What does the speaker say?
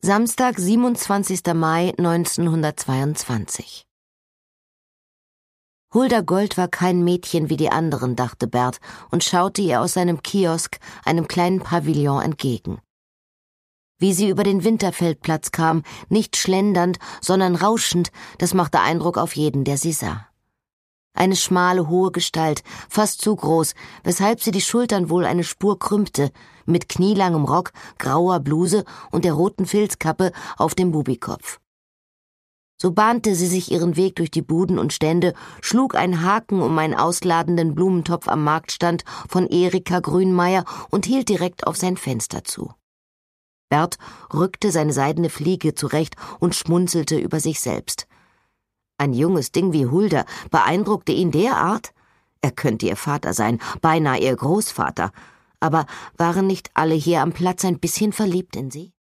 Samstag, 27. Mai 1922. Hulda Gold war kein Mädchen wie die anderen, dachte Bert und schaute ihr aus seinem Kiosk, einem kleinen Pavillon, entgegen. Wie sie über den Winterfeldplatz kam, nicht schlendernd, sondern rauschend, das machte Eindruck auf jeden, der sie sah. Eine schmale, hohe Gestalt, fast zu groß, weshalb sie die Schultern wohl eine Spur krümmte, mit knielangem Rock, grauer Bluse und der roten Filzkappe auf dem Bubikopf. So bahnte sie sich ihren Weg durch die Buden und Stände, schlug einen Haken um einen ausladenden Blumentopf am Marktstand von Erika Grünmeier und hielt direkt auf sein Fenster zu. Bert rückte seine seidene Fliege zurecht und schmunzelte über sich selbst. Ein junges Ding wie Hulda beeindruckte ihn derart? Er könnte ihr Vater sein, beinahe ihr Großvater. Aber waren nicht alle hier am Platz ein bisschen verliebt in sie?